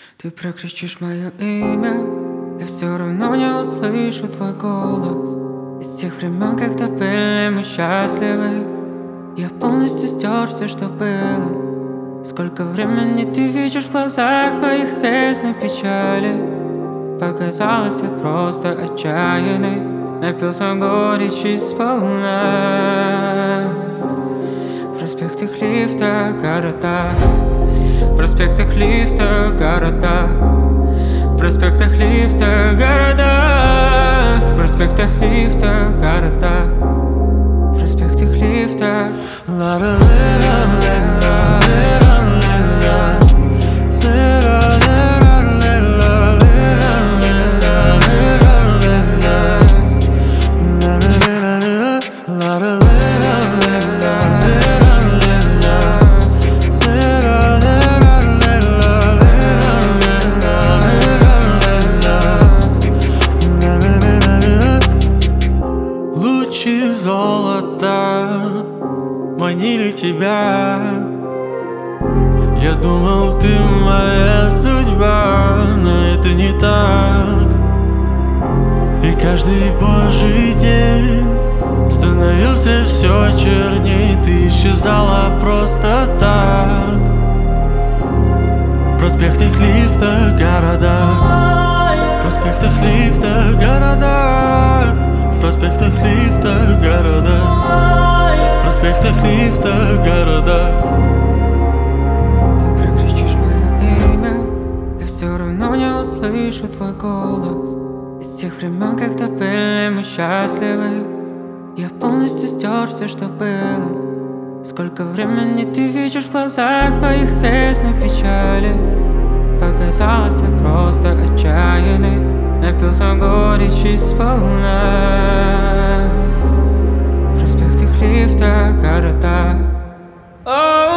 Ты прокричишь мое имя, я все равно не услышу твой голос. Из тех времен, когда были мы счастливы, я полностью стер все, что было. Сколько времени ты видишь в глазах моих песен печали. Показалось, я просто отчаянный, напился горечи сполна. В проспектах лифта города, в проспектах лифта города, в проспектах лифта города, в проспектах лифта города, в проспектах лифта. Лучи золота манили тебя. Я думал, ты моя судьба, но это не так. И каждый божий день становился все черней. Ты исчезала просто так. В проспектах лифта города, в проспектах лифта города, в проспектах лифта города, в проспектах лифта города. Ты прокричишь мое имя, я все равно не услышу твой голос. Из тех времен, когда были мы счастливы, я полностью стер все, что было. Сколько времени ты видишь в глазах моих песен печали. Показалось, я просто отчаянный, напился горечи сполна. В проспектах лифта города.